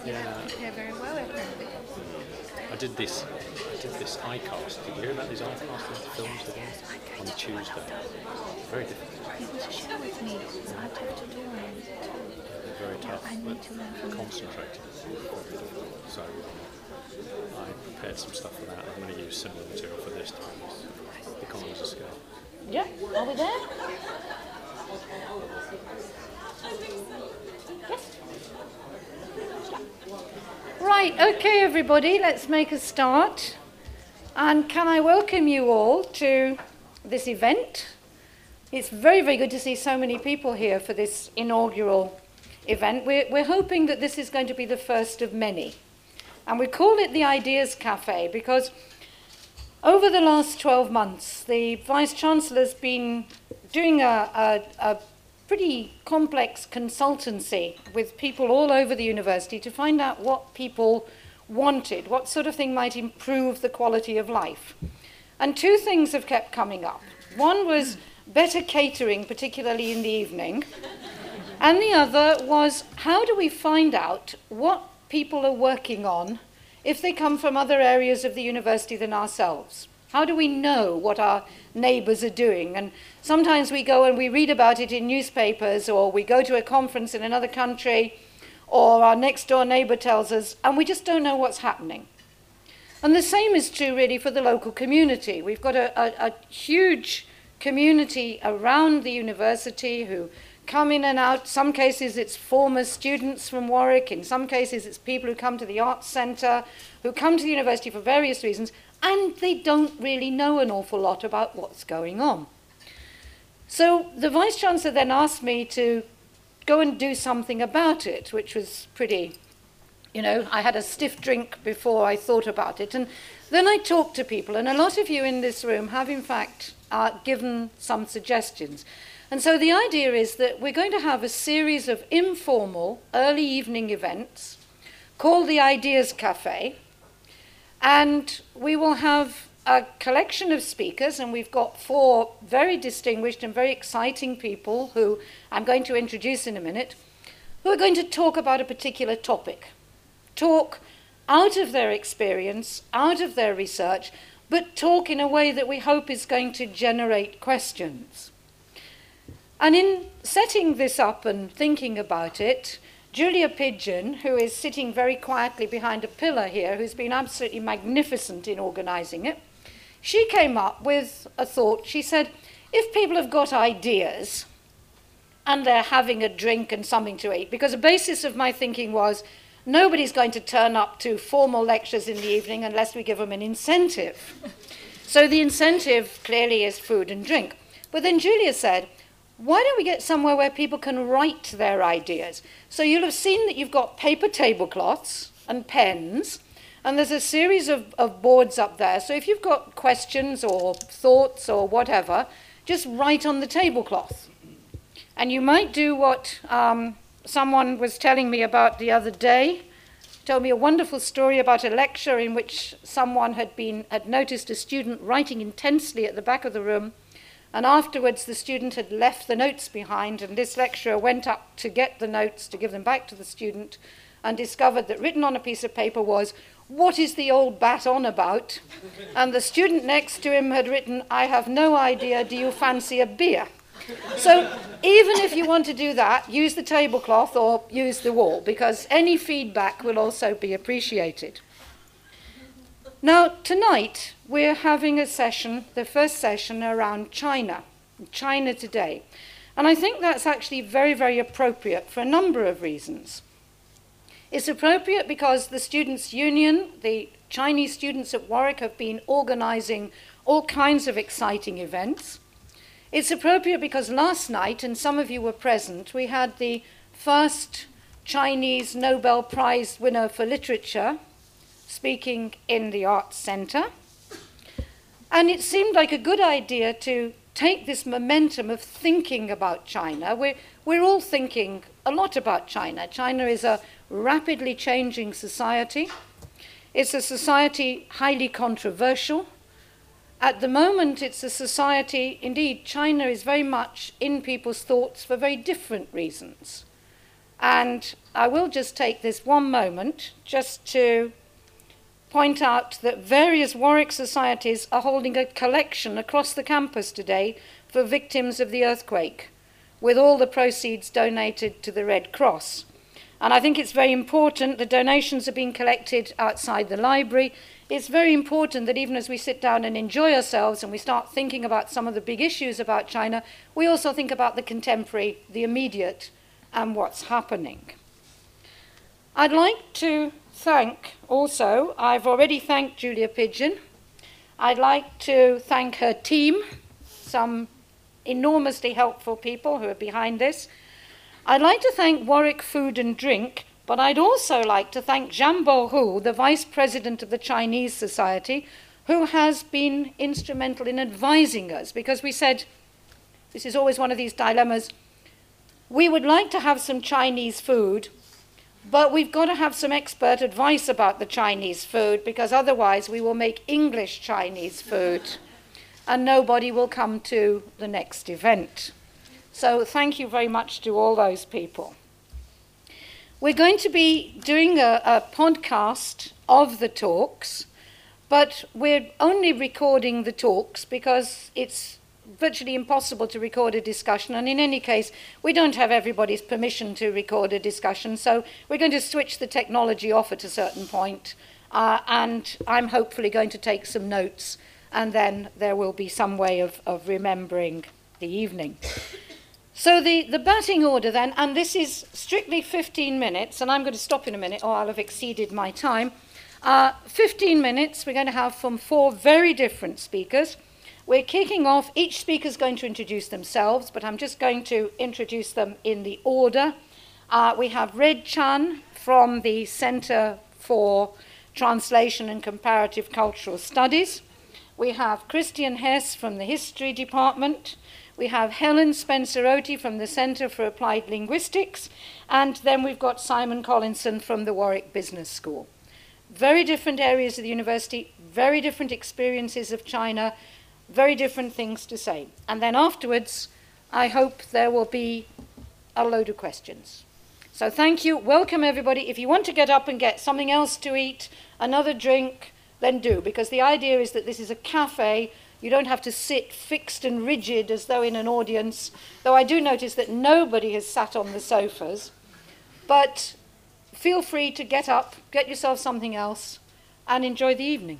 You don't compare very well, apparently. I did this iCast. Did you hear about these iCasting films again on Tuesday? Very difficult. You want to share with me? I'd have to do one. They're very tough, I need but to learn from you. concentrated. So I prepared some stuff for that. I'm going to use similar material for this time. It's economies of scale. Yeah, are we there? Yes. Right, okay everybody, let's make a start. And can I welcome you all to this event? It's very, very good to see so many people here for this inaugural event. We're hoping that this is going to be the first of many. And we call it the Ideas Cafe because over the last 12 months, the Vice-Chancellor's been doing a pretty complex consultancy with people all over the university to find out what people wanted, what sort of thing might improve the quality of life. And two things have kept coming up. One was better catering, particularly in the evening. And the other was, how do we find out what people are working on if they come from other areas of the university than ourselves? How do we know what our neighbours are doing? And sometimes we go and we read about it in newspapers, or we go to a conference in another country, or our next door neighbour tells us, and we just don't know what's happening. And the same is true really for the local community. We've got a huge community around the university who come in and out. Some cases it's former students from Warwick. In some cases it's people who come to the Arts Centre, who come to the university for various reasons, and they don't really know an awful lot about what's going on. So the Vice-Chancellor then asked me to go and do something about it, which was pretty, I had a stiff drink before I thought about it. And then I talked to people, and a lot of you in this room have in fact given some suggestions. And so the idea is that we're going to have a series of informal early evening events called the Ideas Cafe, and we will have a collection of speakers, and we've got 4 very distinguished and very exciting people who I'm going to introduce in a minute, who are going to talk about a particular topic. Talk out of their experience, out of their research, but talk in a way that we hope is going to generate questions. And in setting this up and thinking about it, Julia Pigeon, who is sitting very quietly behind a pillar here, who's been absolutely magnificent in organising it, she came up with a thought. She said, if people have got ideas and they're having a drink and something to eat, because the basis of my thinking was nobody's going to turn up to formal lectures in the evening unless we give them an incentive. So the incentive clearly is food and drink. But then Julia said, why don't we get somewhere where people can write their ideas? So you'll have seen that you've got paper tablecloths and pens, and there's a series of boards up there. So if you've got questions or thoughts or whatever, just write on the tablecloth. And you might do what someone was telling me about the other day, told me a wonderful story about a lecture in which someone had noticed a student writing intensely at the back of the room, and afterwards the student had left the notes behind, and this lecturer went up to get the notes to give them back to the student and discovered that written on a piece of paper was, "What is the old bat on about?" And the student next to him had written, "I have no idea, do you fancy a beer?" So even if you want to do that, use the tablecloth or use the wall, because any feedback will also be appreciated. Now, tonight, we're having a session, the first session around China today. And I think that's actually very, very appropriate for a number of reasons. It's appropriate because the Students' Union, the Chinese students at Warwick, have been organising all kinds of exciting events. It's appropriate because last night, and some of you were present, we had the first Chinese Nobel Prize winner for literature speaking in the Arts Centre. And it seemed like a good idea to take this momentum of thinking about China. We're all thinking a lot about China. China is a rapidly changing society. It's a society highly controversial. At the moment, it's a society, indeed, China is very much in people's thoughts for very different reasons. And I will just take this one moment just to point out that various Warwick societies are holding a collection across the campus today for victims of the earthquake, with all the proceeds donated to the Red Cross. And I think it's very important the donations are being collected outside the library. It's very important that even as we sit down and enjoy ourselves and we start thinking about some of the big issues about China, we also think about the contemporary, the immediate, and what's happening. I'd like to thank also, I've already thanked Julia Pigeon. I'd like to thank her team, some enormously helpful people who are behind this. I'd like to thank Warwick Food and Drink, but I'd also like to thank Zhang Bohu, the Vice President of the Chinese Society, who has been instrumental in advising us, because we said, this is always one of these dilemmas, we would like to have some Chinese food, but we've got to have some expert advice about the Chinese food, because otherwise we will make English Chinese food and nobody will come to the next event. So thank you very much to all those people. We're going to be doing a podcast of the talks, but we're only recording the talks because it's virtually impossible to record a discussion, and in any case we don't have everybody's permission to record a discussion, so we're going to switch the technology off at a certain point, and I'm hopefully going to take some notes, and then there will be some way of remembering the evening. So the batting order then, and this is strictly 15 minutes, and I'm going to stop in a minute or I'll have exceeded my time. 15 minutes we're going to have from 4 very different speakers. We're kicking off, each speaker is going to introduce themselves, but I'm just going to introduce them in the order. We have Red Chan from the Center for Translation and Comparative Cultural Studies. We have Christian Hess from the History Department. We have Helen Spencer-Oty from the Center for Applied Linguistics. And then we've got Simon Collinson from the Warwick Business School. Very different areas of the university, very different experiences of China, very different things to say. And then afterwards, I hope there will be a load of questions. So thank you, welcome everybody. If you want to get up and get something else to eat, another drink, then do, because the idea is that this is a cafe. You don't have to sit fixed and rigid as though in an audience, though I do notice that nobody has sat on the sofas. But feel free to get up, get yourself something else, and enjoy the evening.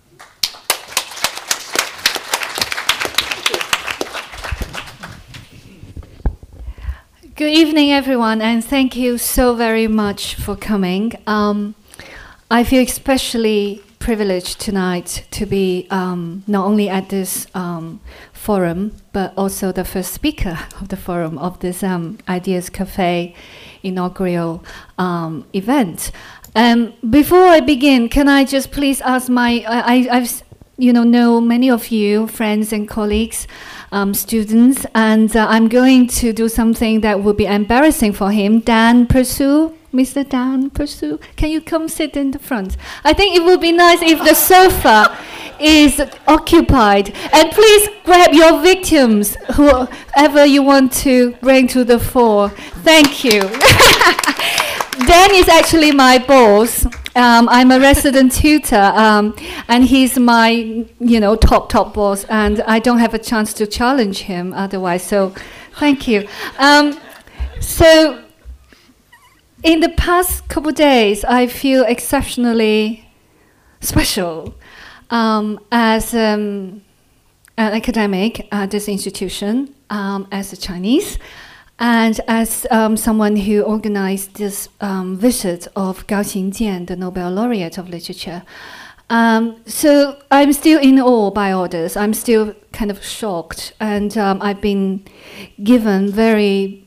Good evening, everyone, and thank you so very much for coming. I feel especially privileged tonight to be not only at this forum, but also the first speaker of the forum of this Ideas Cafe inaugural event. Before I begin, can I just please ask I've know many of you, friends and colleagues, students, and I'm going to do something that will be embarrassing for him. Dan Pursue, Mr. Dan Pursue, can you come sit in the front? I think it would be nice if the sofa is occupied. And please grab your victims, whoever you want to bring to the fore. Thank you. Dan is actually my boss. I'm a resident tutor, and he's my, top boss, and I don't have a chance to challenge him otherwise, so thank you. So in the past couple days, I feel exceptionally special as an academic at this institution, as a Chinese, and as someone who organized this visit of Gao Xingjian, the Nobel laureate of literature. So I'm still in awe by all this. I'm still kind of shocked, and I've been given very,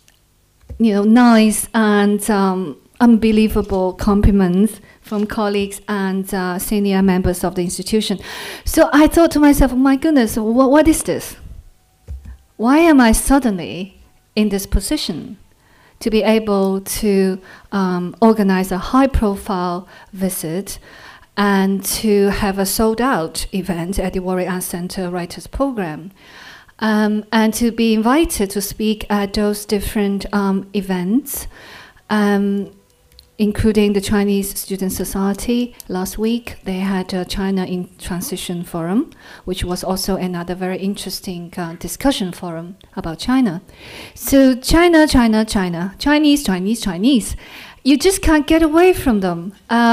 nice and unbelievable compliments from colleagues and senior members of the institution. So I thought to myself, oh my goodness, what is this? Why am I suddenly in this position to be able to organize a high-profile visit and to have a sold-out event at the Warwick Arts Centre Writers Programme? and to be invited to speak at those different events, including the Chinese Student Society. Last week, they had a China in Transition Forum, which was also another very interesting discussion forum about China. So China, China, China, Chinese, Chinese, Chinese. You just can't get away from them.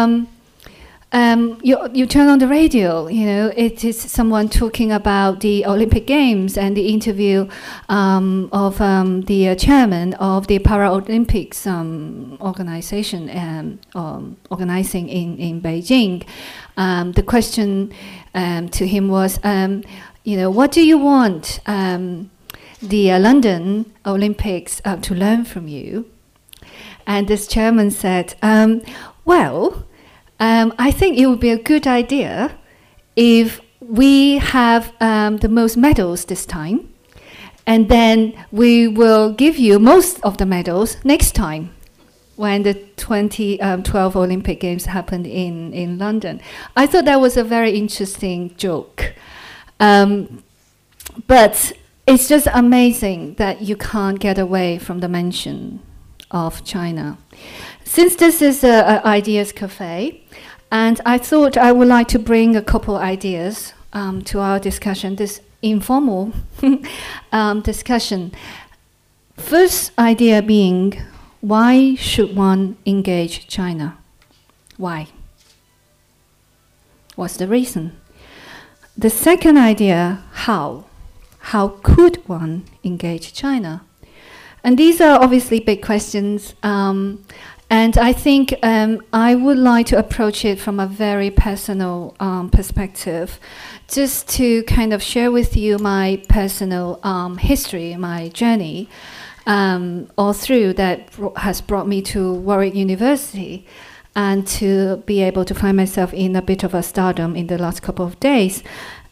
You turn on the radio, it is someone talking about the Olympic Games and the interview of the chairman of the Paralympics organization organizing in Beijing. The question to him was, what do you want the London Olympics to learn from you? And this chairman said, I think it would be a good idea if we have the most medals this time, and then we will give you most of the medals next time when the 2012 Olympic Games happened in London. I thought that was a very interesting joke. But it's just amazing that you can't get away from the mention of China. Since this is an Ideas Cafe, and I thought I would like to bring a couple ideas to our discussion, this informal discussion. First idea being, why should one engage China? Why? What's the reason? The second idea, how? How could one engage China? And these are obviously big questions, and I think I would like to approach it from a very personal perspective, just to kind of share with you my personal history, my journey, all through that has brought me to Warwick University, and to be able to find myself in a bit of a stardom in the last couple of days.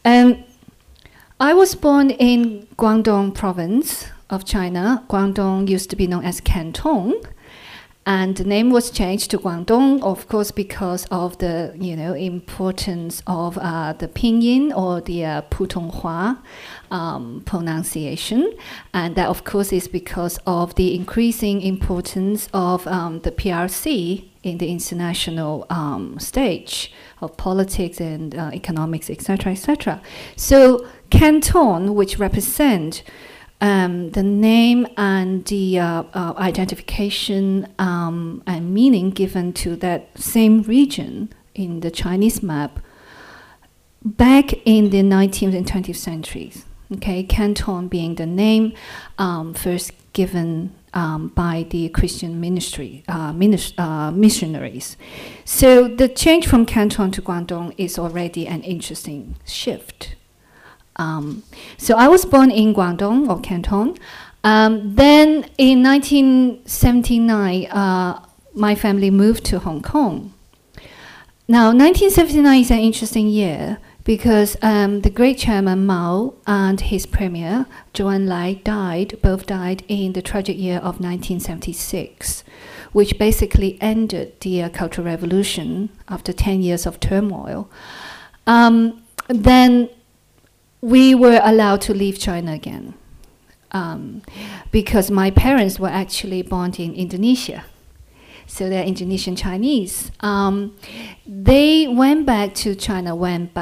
I was born in Guangdong province of China. Guangdong used to be known as Canton, and the name was changed to Guangdong, of course, because of the importance of the Pinyin or the Putonghua pronunciation, and that of course is because of the increasing importance of the PRC in the international stage of politics and economics, etc., etc. So Canton, which represent the name and the identification and meaning given to that same region in the Chinese map back in the 19th and 20th centuries. Okay, Canton being the name first given by the Christian missionaries. So the change from Canton to Guangdong is already an interesting shift. So I was born in Guangdong or Canton. Then in 1979, my family moved to Hong Kong. Now, 1979 is an interesting year because the great chairman Mao and his premier Zhou Enlai both died in the tragic year of 1976, which basically ended the Cultural Revolution after 10 years of turmoil. Then we were allowed to leave China again because my parents were actually born in Indonesia. So they're Indonesian Chinese. They went back to China,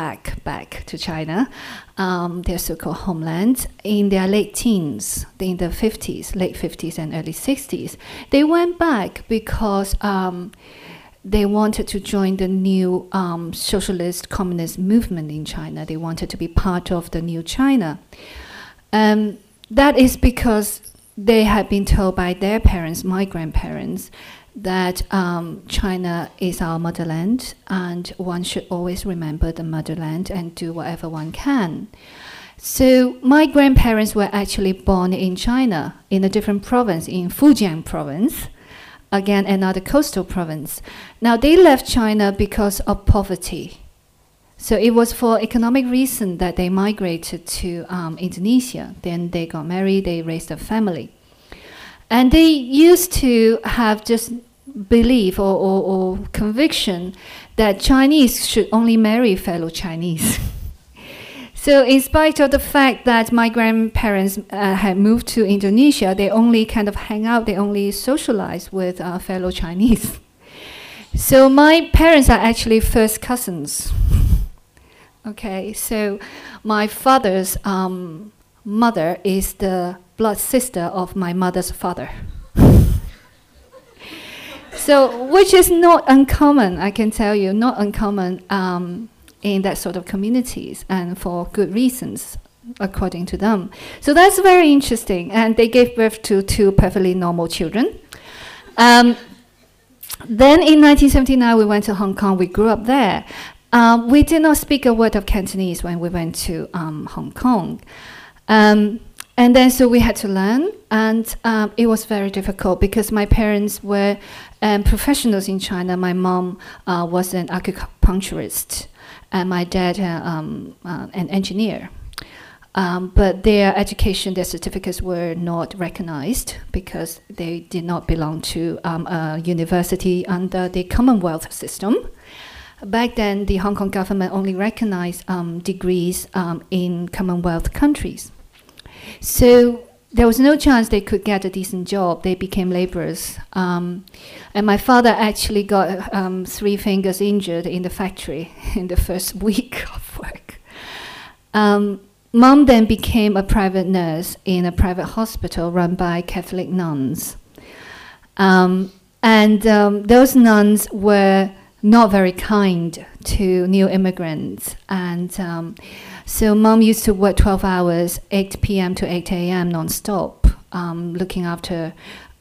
their so-called homeland, in their late teens, in the 50s, late 50s and early 60s. They went back because they wanted to join the new socialist communist movement in China. They wanted to be part of the new China. That is because they had been told by their parents, my grandparents, that China is our motherland and one should always remember the motherland and do whatever one can. So my grandparents were actually born in China, in a different province, in Fujian province, again another coastal province. Now they left China because of poverty. So it was for economic reason that they migrated to Indonesia. Then they got married, they raised a family. And they used to have just belief or conviction that Chinese should only marry fellow Chinese. So in spite of the fact that my grandparents had moved to Indonesia, they only kind of hang out, they only socialize with fellow Chinese. So my parents are actually first cousins. Okay, so my father's mother is the blood sister of my mother's father. So, which is not uncommon, I can tell you, not uncommon in that sort of communities, and for good reasons, according to them. So that's very interesting, and they gave birth to 2 perfectly normal children. Then in 1979, we went to Hong Kong. We grew up there. We did not speak a word of Cantonese when we went to Hong Kong. And then so we had to learn, and it was very difficult because my parents were professionals in China. My mom was an acupuncturist, and my dad an engineer. But their education, their certificates were not recognized because they did not belong to a university under the Commonwealth system. Back then, the Hong Kong government only recognized degrees in Commonwealth countries. So there was no chance they could get a decent job. They became laborers. And my father actually got 3 fingers injured in the factory in the first week of work. Mom then became a private nurse in a private hospital run by Catholic nuns. Those nuns were not very kind to new immigrants. And so Mom used to work 12 hours, 8 p.m. to 8 a.m. non-stop, looking after,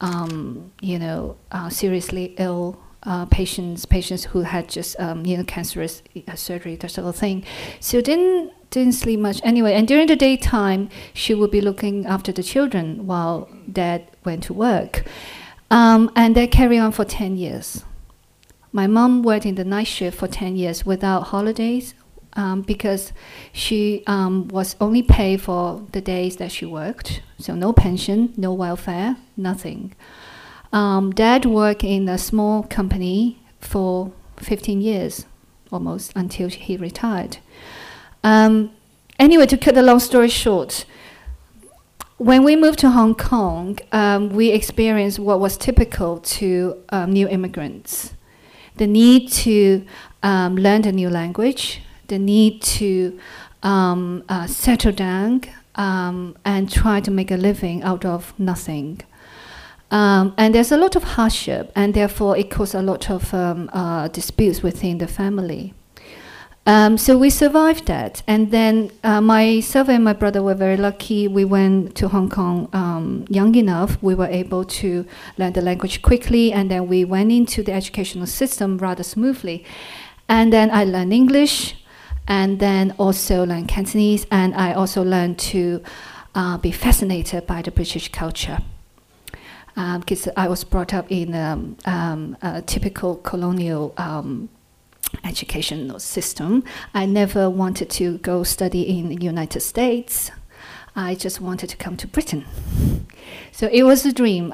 seriously ill patients who had just, cancerous surgery, that sort of thing. So didn't sleep much anyway. And during the daytime, she would be looking after the children while Dad went to work. And that carried on for 10 years. My mom worked in the night shift for 10 years without holidays because she was only paid for the days that she worked. So no pension, no welfare, nothing. Dad worked in a small company for 15 years, almost, until he retired. Anyway, to cut the long story short, when we moved to Hong Kong, we experienced what was typical to new immigrants. The need to learn a new language, the need to settle down and try to make a living out of nothing. And there's a lot of hardship, and therefore it caused a lot of disputes within the family. So we survived that. And then myself and my brother were very lucky. We went to Hong Kong young enough. We were able to learn the language quickly, and then we went into the educational system rather smoothly. And then I learned English, and then also learned Cantonese, and I also learned to be fascinated by the British culture. Because I was brought up in a typical colonial educational system. I never wanted to go study in the United States. I just wanted to come to Britain. So it was a dream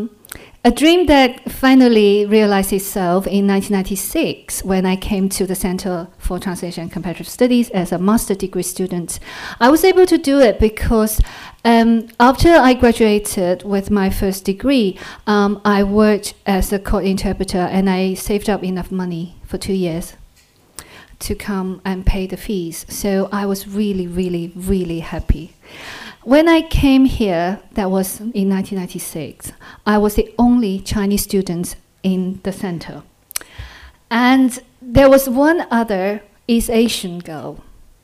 that finally realized itself in 1996 when I came to the Center for Translation and Comparative Studies as a master degree student. I was able to do it because after I graduated with my first degree, I worked as a court interpreter, and I saved up enough money for 2 years to come and pay the fees. So I was really, really, really happy. When I came here, that was in 1996, I was the only Chinese student in the center. And there was one other East Asian girl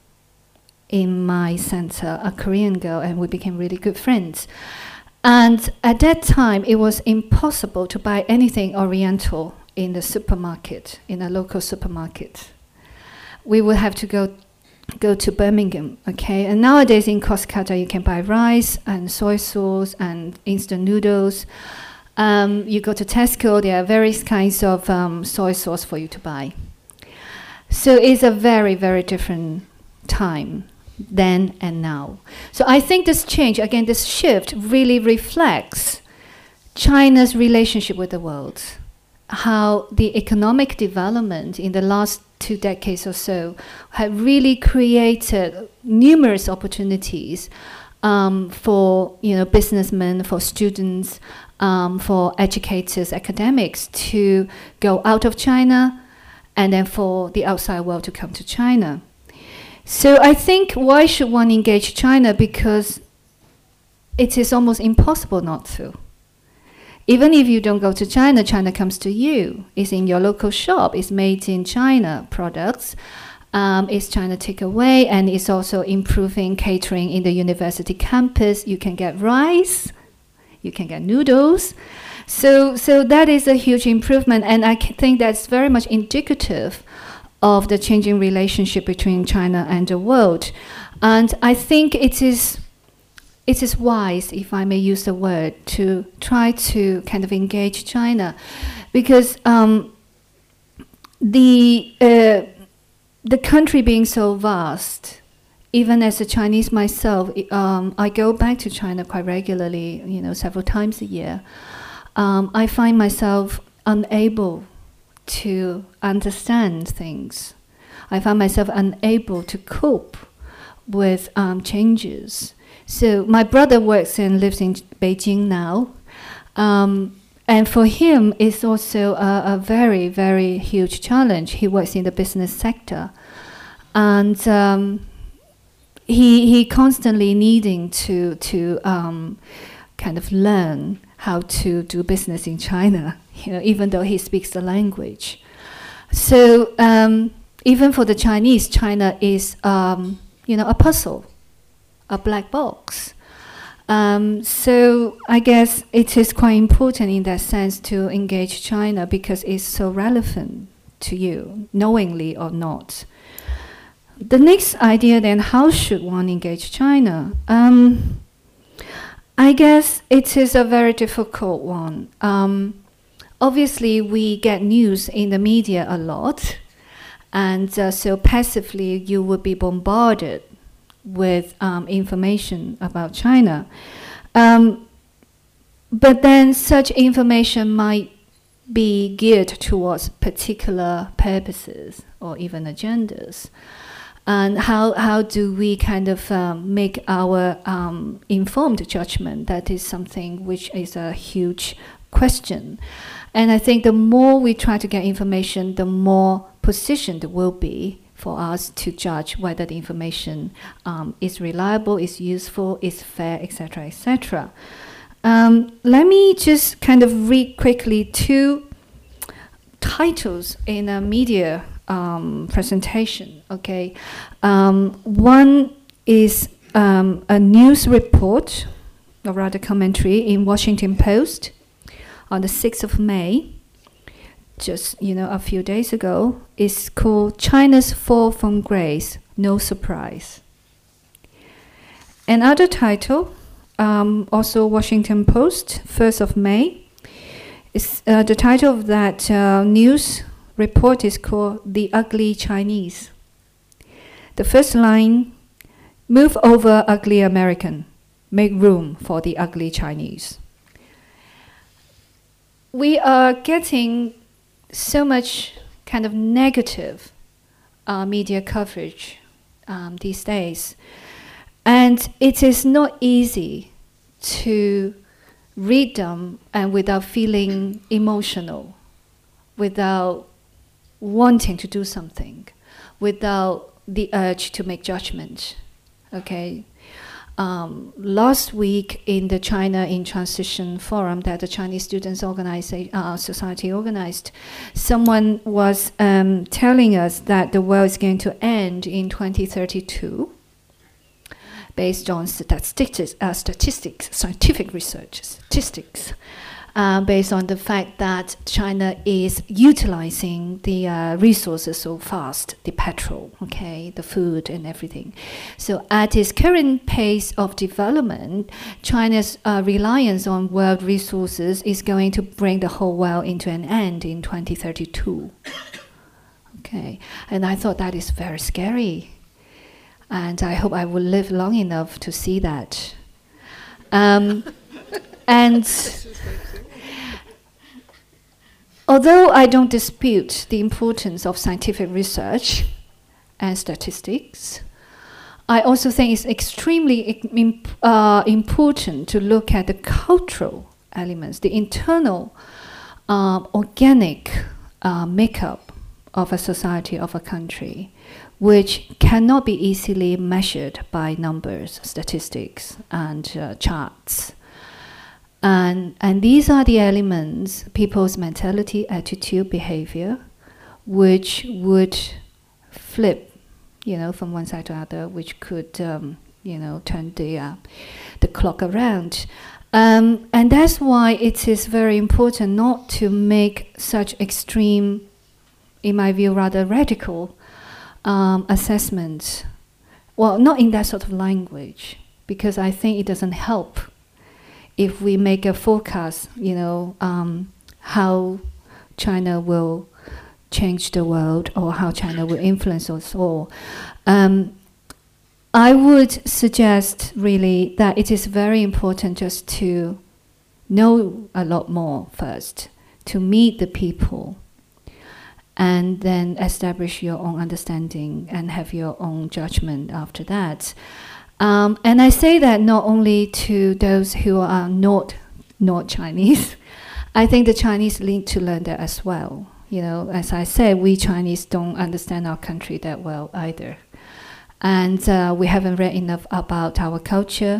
in my center, a Korean girl, and we became really good friends. And at that time, it was impossible to buy anything Oriental in the supermarket, in a local supermarket. We would have to go to Birmingham, okay? And nowadays in Costco, you can buy rice and soy sauce and instant noodles. You go to Tesco, there are various kinds of soy sauce for you to buy. So it's a very, very different time then and now. So I think this change, again, this shift really reflects China's relationship with the world, how the economic development in the last 2 decades or so, have really created numerous opportunities for businessmen, for students, for educators, academics to go out of China, and then for the outside world to come to China. So I think, why should one engage China? Because it is almost impossible not to. Even if you don't go to China, China comes to you. It's in your local shop. It's made in China products. It's China takeaway, and it's also improving catering in the university campus. You can get rice, you can get noodles. So that is a huge improvement, and I think that's very much indicative of the changing relationship between China and the world. And I think it is wise, if I may use the word, to try to kind of engage China, because the country being so vast, even as a Chinese myself, I go back to China quite regularly, several times a year. I find myself unable to understand things. I find myself unable to cope with changes. So my brother works and lives in Beijing now, and for him it's also a very, very huge challenge. He works in the business sector, and he constantly needing to kind of learn how to do business in China, even though he speaks the language. So even for the Chinese, China is a puzzle, a black box. So I guess it is quite important in that sense to engage China, because it's so relevant to you, knowingly or not. The next idea then, how should one engage China? I guess it is a very difficult one. Obviously, we get news in the media a lot, and so passively you would be bombarded with information about China. But then such information might be geared towards particular purposes or even agendas. And how do we kind of make our informed judgment? That is something which is a huge question. And I think the more we try to get information, the more positioned it will be for us to judge whether the information is reliable, is useful, is fair, etc., etc. Let me just kind of read quickly 2 titles in a media presentation. Okay, one is a news report, or rather commentary, in Washington Post on the 6th of May, just a few days ago. It's called "China's Fall from Grace, No Surprise." Another title, also Washington Post, 1st of May. Is the title of that news report is called "The Ugly Chinese." The first line: "Move over, ugly American. Make room for the ugly Chinese." We are getting so much kind of negative media coverage these days, and it is not easy to read them and without feeling emotional, without wanting to do something, without the urge to make judgment. Okay. Last week in the China in Transition Forum that the Chinese Students Society organized, someone was telling us that the world is going to end in 2032 based on scientific research, statistics, based on the fact that China is utilizing the resources so fast, the petrol, okay, the food and everything. So at its current pace of development, China's reliance on world resources is going to bring the whole world into an end in 2032. Okay, and I thought that is very scary. And I hope I will live long enough to see that. And although I don't dispute the importance of scientific research and statistics, I also think it's extremely important to look at the cultural elements, the internal organic makeup of a society, of a country, which cannot be easily measured by numbers, statistics, and charts. And these are the elements, people's mentality, attitude, behavior, which would flip, from one side to the other, which could, turn the clock around. And that's why it is very important not to make such extreme, in my view, rather radical assessments. Well, not in that sort of language, because I think it doesn't help if we make a forecast, how China will change the world or how China will influence us all. I would suggest really that it is very important just to know a lot more first, to meet the people, and then establish your own understanding and have your own judgment after that. And I say that not only to those who are not Chinese. I think the Chinese need to learn that as well. As I said, we Chinese don't understand our country that well either. And we haven't read enough about our culture.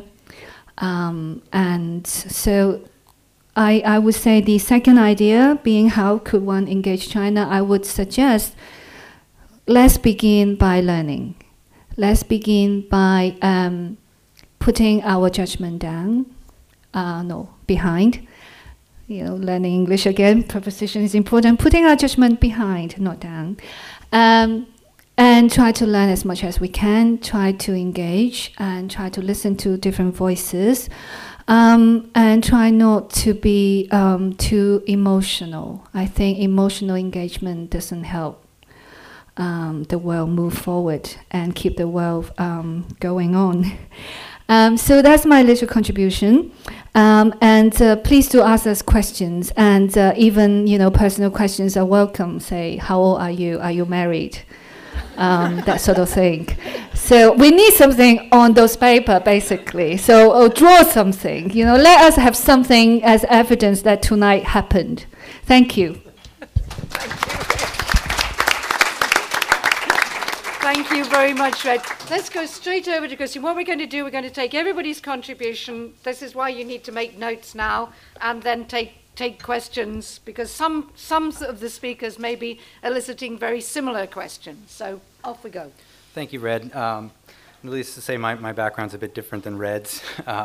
And so I would say the second idea being how could one engage China, I would suggest let's begin by learning. Let's begin by putting our judgment down, behind. Learning English again, preposition is important. Putting our judgment behind, not down. And try to learn as much as we can, try to engage, and try to listen to different voices, and try not to be too emotional. I think emotional engagement doesn't help the world move forward and keep the world going on. So that's my little contribution. And please do ask us questions, and even personal questions are welcome. Say, how old are you? Are you married? That sort of thing. So we need something on those paper, basically. So draw something. Let us have something as evidence that tonight happened. Thank you. Thank you very much, Red. Let's go straight over to Christian. What we're going to do, we're going to take everybody's contribution. This is why you need to make notes now, and then take questions, because some of the speakers may be eliciting very similar questions. So off we go. Thank you, Red. Needless to say, my background's a bit different than Red's.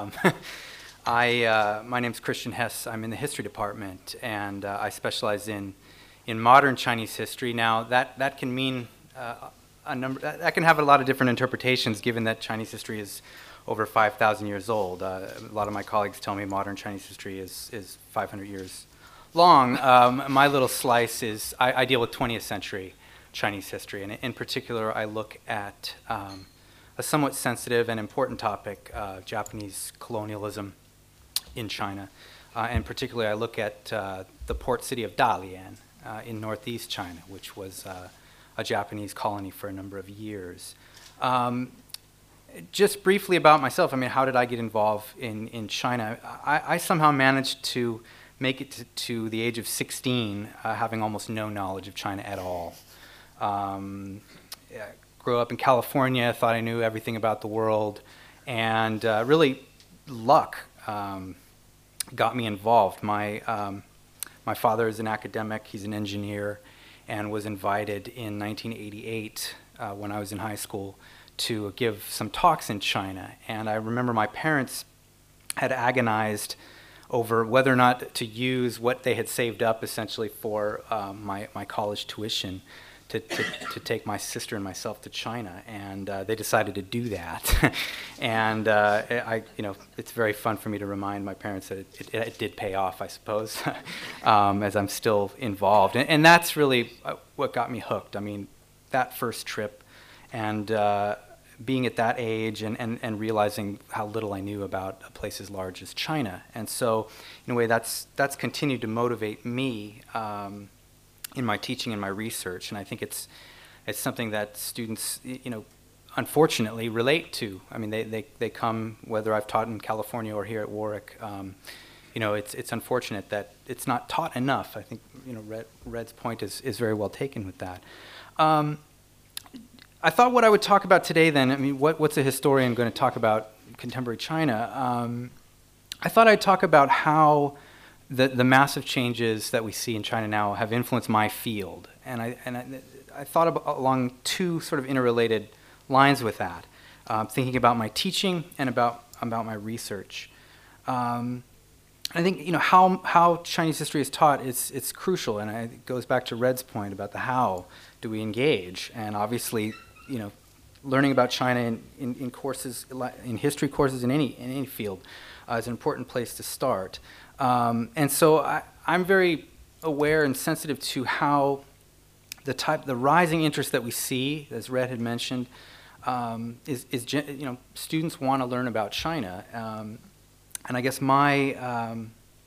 My name's Christian Hess. I'm in the history department, and I specialize in modern Chinese history. Now, that can mean that can have a lot of different interpretations, given that Chinese history is over 5,000 years old. A lot of my colleagues tell me modern Chinese history is 500 years long. My little slice is, I deal with 20th century Chinese history, and in particular I look at a somewhat sensitive and important topic, Japanese colonialism in China. And particularly I look at the port city of Dalian in northeast China, which was a Japanese colony for a number of years. Just briefly about myself, how did I get involved in China? I somehow managed to make it to the age of 16, having almost no knowledge of China at all. Grew up in California, thought I knew everything about the world, and really luck got me involved. My father is an academic, he's an engineer, and was invited in 1988 when I was in high school to give some talks in China. And I remember my parents had agonized over whether or not to use what they had saved up essentially for my college tuition to take my sister and myself to China, and they decided to do that. And it's very fun for me to remind my parents that it did pay off, I suppose, as I'm still involved. And that's really what got me hooked. That first trip, and being at that age and realizing how little I knew about a place as large as China. And so, in a way, that's continued to motivate me in my teaching and my research. And I think it's something that students, unfortunately relate to. I mean, they come, whether I've taught in California or here at Warwick, it's unfortunate that it's not taught enough. I think, Red's point is very well taken with that. I thought what I would talk about today then, I mean, what's a historian going to talk about contemporary China? I thought I'd talk about how the massive changes that we see in China now have influenced my field. And I thought along two sort of interrelated lines with that, thinking about my teaching and about my research. I think how Chinese history is taught it's crucial, and it goes back to Red's point about the how do we engage, and obviously learning about China in courses, in history courses in any field is an important place to start. And so I'm very aware and sensitive to how the rising interest that we see, as Red had mentioned, is students want to learn about China, and I guess my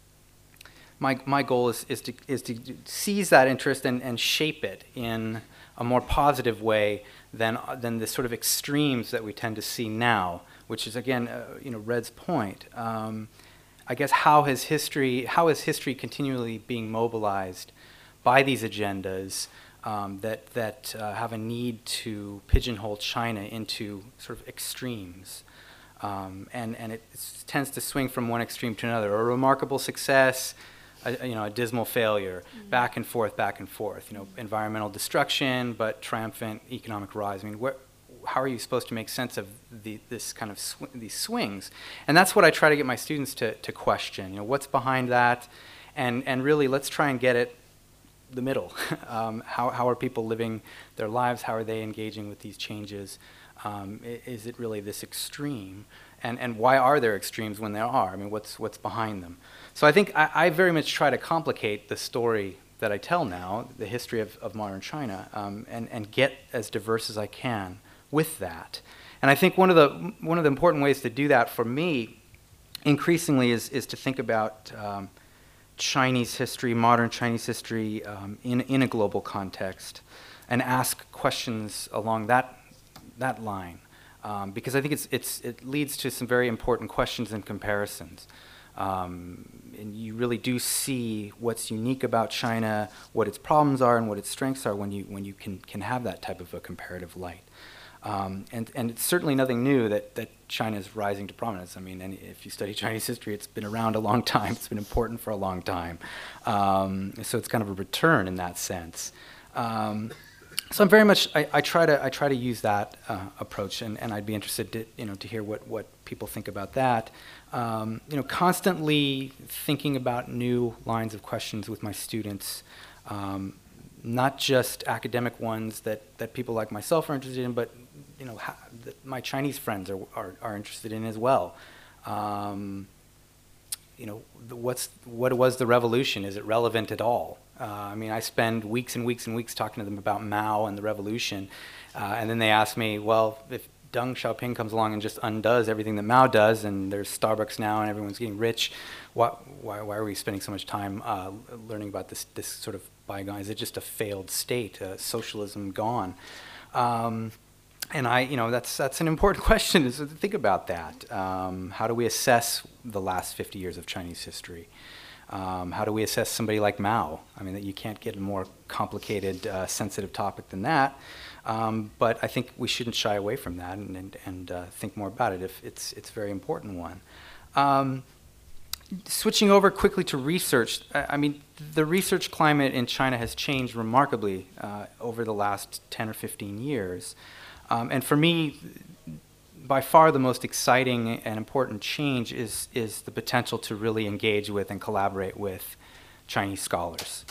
goal is to seize that interest and shape it in a more positive way than the sort of extremes that we tend to see now, which is again Red's point. I guess how is history continually being mobilized by these agendas that have a need to pigeonhole China into sort of extremes, and it tends to swing from one extreme to another. A remarkable success, a dismal failure, back and forth, environmental destruction, but triumphant economic rise. I mean, how are you supposed to make sense of this kind of these swings? And that's what I try to get my students to question. What's behind that, and really let's try and get at the middle. How are people living their lives? How are they engaging with these changes? Is it really this extreme? And why are there extremes when there are? I mean, what's behind them? So I think I very much try to complicate the story that I tell now, the history of modern China, and get as diverse as I can with that. And I think one of the important ways to do that for me, increasingly, is to think about Chinese history, modern Chinese history, in a global context, and ask questions along that line, because I think it leads to some very important questions and comparisons. And you really do see what's unique about China, what its problems are, and what its strengths are when you can have that type of a comparative light. And it's certainly nothing new that China is rising to prominence. I mean, if you study Chinese history, it's been around a long time. It's been important for a long time. So it's kind of a return in that sense. So I'm very much I try to use that approach, and I'd be interested to hear what people think about that. Constantly thinking about new lines of questions with my students, not just academic ones that people like myself are interested in, but my Chinese friends are interested in as well. What was the revolution? Is it relevant at all? I mean, I spend weeks and weeks and weeks talking to them about Mao and the revolution, and then they ask me, well, if Deng Xiaoping comes along and just undoes everything that Mao does, and there's Starbucks now and everyone's getting rich, why are we spending so much time learning about this sort of bygone? Is it just a failed state, socialism gone? And that's an important question, is to think about that. How do we assess the last 50 years of Chinese history? How do we assess somebody like Mao? I mean, that you can't get a more complicated, sensitive topic than that. But I think we shouldn't shy away from that and think more about it if it's a very important one. Switching over quickly to research, I mean, the research climate in China has changed remarkably over the last 10 or 15 years. And for me, by far the most exciting and important change is the potential to really engage with and collaborate with Chinese scholars.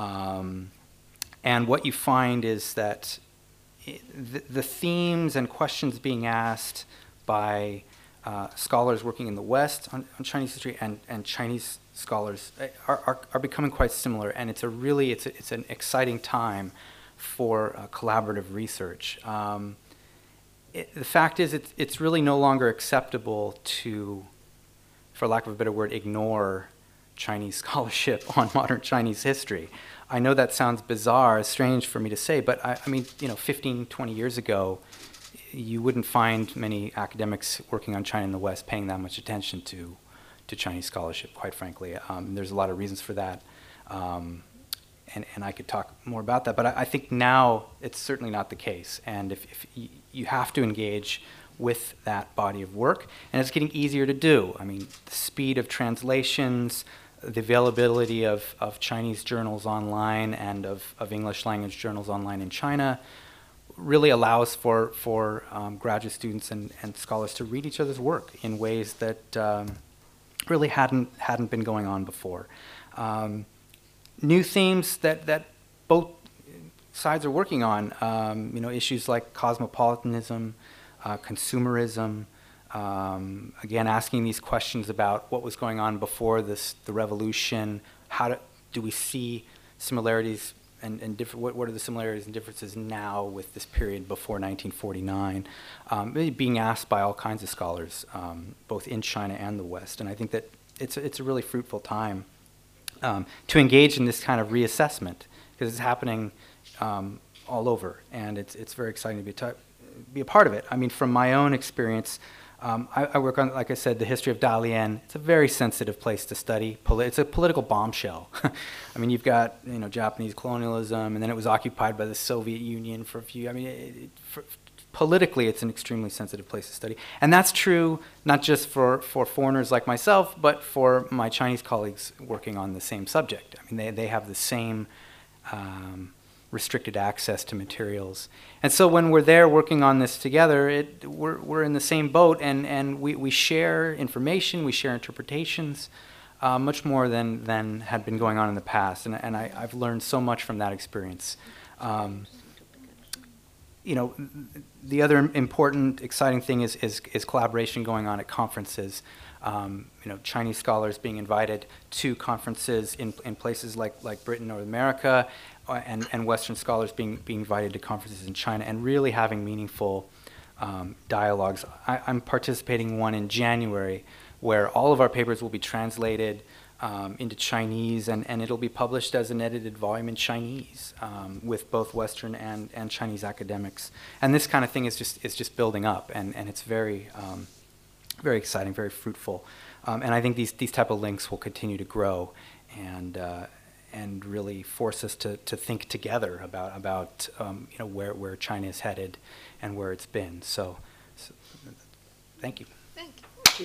And what you find is that the themes and questions being asked by scholars working in the West on Chinese history and Chinese scholars are becoming quite similar, and it's an exciting time for collaborative research. the fact is, it's really no longer acceptable to, for lack of a better word, ignore Chinese scholarship on modern Chinese history. I know that sounds bizarre, strange for me to say, but I mean, 15, 20 years ago, you wouldn't find many academics working on China in the West paying that much attention to Chinese scholarship, quite frankly. There's a lot of reasons for that, and I could talk more about that, but I think now it's certainly not the case, and if you have to engage with that body of work, and it's getting easier to do. I mean, the speed of translations, the availability of Chinese journals online and of English language journals online in China really allows for graduate students and scholars to read each other's work in ways that really hadn't been going on before. New themes that both sides are working on, issues like cosmopolitanism, consumerism, again, asking these questions about what was going on before the revolution. Do we see similarities and different? What are the similarities and differences now with this period before 1949? Really being asked by all kinds of scholars, both in China and the West, and I think that it's a really fruitful time to engage in this kind of reassessment, because it's happening all over, and it's very exciting to be a part of it. I mean, from my own experience, I work on, like I said, the history of Dalian. It's a very sensitive place to study. It's a political bombshell. I mean, you've got Japanese colonialism, and then it was occupied by the Soviet Union for a few. I mean, politically, it's an extremely sensitive place to study, and that's true not just for foreigners like myself, but for my Chinese colleagues working on the same subject. I mean, they have the same restricted access to materials. And so when we're there working on this together, we're in the same boat, and we share information, we share interpretations, much more than had been going on in the past. And I've learned so much from that experience. The other important, exciting thing is collaboration going on at conferences. Chinese scholars being invited to conferences in places like Britain, North America, and Western scholars being invited to conferences in China, and really having meaningful dialogues. I'm participating in one in January where all of our papers will be translated into Chinese, and it'll be published as an edited volume in Chinese with both Western and Chinese academics. And this kind of thing is just building up, and it's very very exciting, very fruitful. And I think these type of links will continue to grow and really force us to think together about where China is headed and where it's been. So thank you. Thank you. Thank you.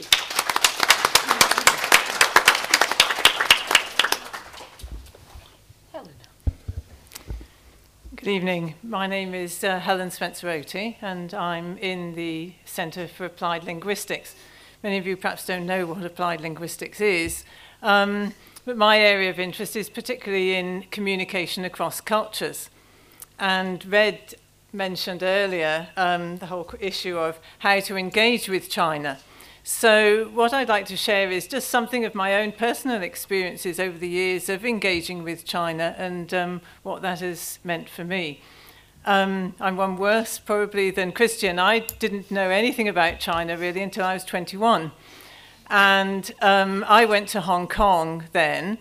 Helen. Good evening. My name is Helen Spencer-Oti, and I'm in the Centre for Applied Linguistics. Many of you perhaps don't know what applied linguistics is, but my area of interest is particularly in communication across cultures. And Red mentioned earlier the whole issue of how to engage with China. So what I'd like to share is just something of my own personal experiences over the years of engaging with China and what that has meant for me. I'm one worse probably than Christian. I didn't know anything about China really until I was 21. And I went to Hong Kong then,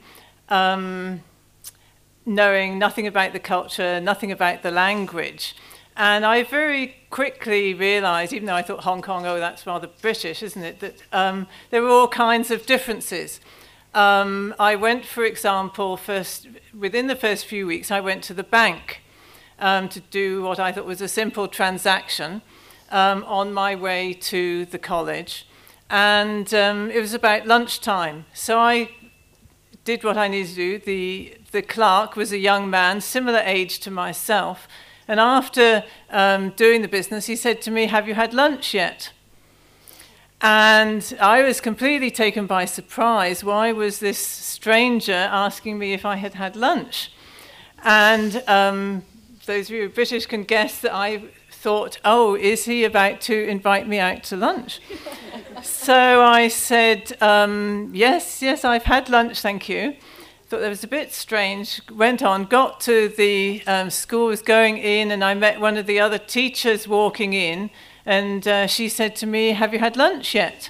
knowing nothing about the culture, nothing about the language. And I very quickly realized, even though I thought Hong Kong, oh, that's rather British, isn't it, that there were all kinds of differences. I went, for example, within the first few weeks, I went to the bank to do what I thought was a simple transaction on my way to the college. And it was about lunchtime. So I did what I needed to do. The clerk was a young man, similar age to myself. And after doing the business, he said to me, "Have you had lunch yet?" And I was completely taken by surprise. Why was this stranger asking me if I had had lunch? And those of you who are British can guess that I thought, oh, is he about to invite me out to lunch? So I said, yes, I've had lunch, thank you. Thought that was a bit strange, went on, got to the school, was going in, and I met one of the other teachers walking in, And she said to me, "Have you had lunch yet?"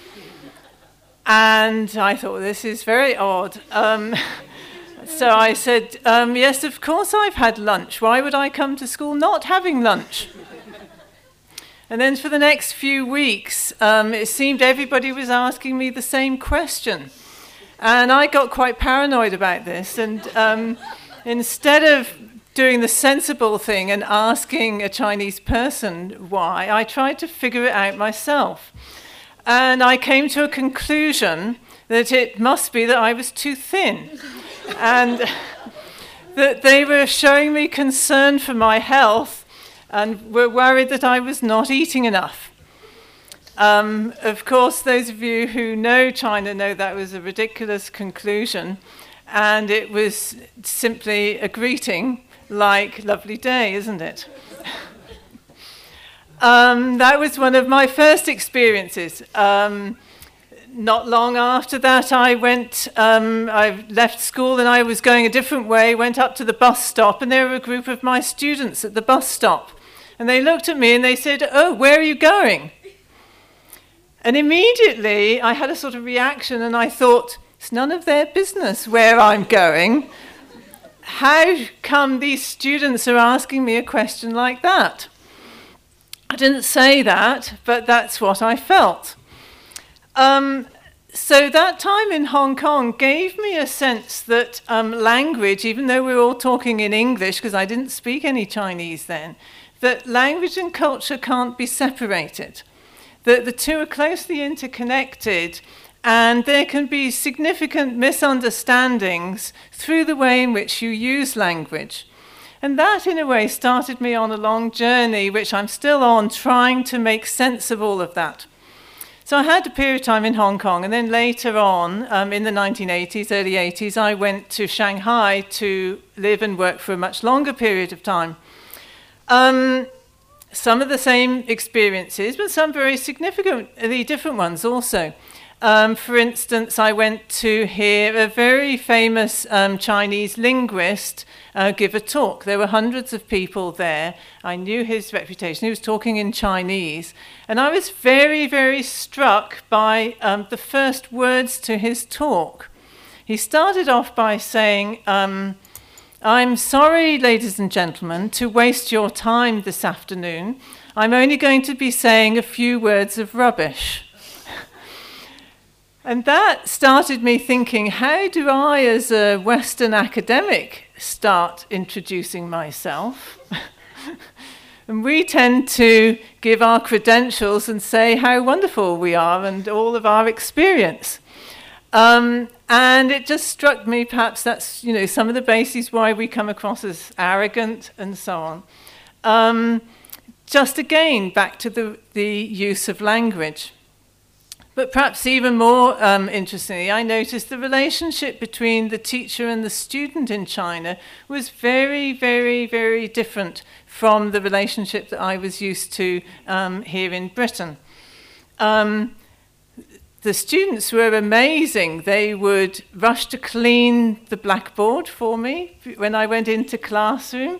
And I thought, this is very odd. So I said, "Yes, of course I've had lunch. Why would I come to school not having lunch?" And then for the next few weeks, it seemed everybody was asking me the same question. And I got quite paranoid about this. And instead of doing the sensible thing and asking a Chinese person why, I tried to figure it out myself. And I came to a conclusion that it must be that I was too thin. And that they were showing me concern for my health and were worried that I was not eating enough. Of course, those of you who know China know that was a ridiculous conclusion, and it was simply a greeting like "lovely day," isn't it? That was one of my first experiences. Not long after that, I left school and I was going a different way, went up to the bus stop, and there were a group of my students at the bus stop. And they looked at me and they said, "Oh, where are you going?" And immediately I had a sort of reaction and I thought, it's none of their business where I'm going. How come these students are asking me a question like that? I didn't say that, but that's what I felt. So that time in Hong Kong gave me a sense that language, even though we were all talking in English, because I didn't speak any Chinese then, that language and culture can't be separated, that the two are closely interconnected, and there can be significant misunderstandings through the way in which you use language. And that, in a way, started me on a long journey, which I'm still on, trying to make sense of all of that. So I had a period of time in Hong Kong, and then later on, in the 1980s, early 80s, I went to Shanghai to live and work for a much longer period of time. Some of the same experiences, but some very significantly different ones also. For instance, I went to hear a very famous Chinese linguist give a talk. There were hundreds of people there. I knew his reputation. He was talking in Chinese. And I was very, very struck by the first words to his talk. He started off by saying, "I'm sorry, ladies and gentlemen, to waste your time this afternoon. I'm only going to be saying a few words of rubbish." And that started me thinking, how do I, as a Western academic, start introducing myself? And we tend to give our credentials and say how wonderful we are and all of our experience. And it just struck me, perhaps that's some of the bases why we come across as arrogant and so on. Just again, back to the use of language. But perhaps even more interestingly, I noticed the relationship between the teacher and the student in China was very, very, very different from the relationship that I was used to here in Britain. The students were amazing. They would rush to clean the blackboard for me when I went into classroom,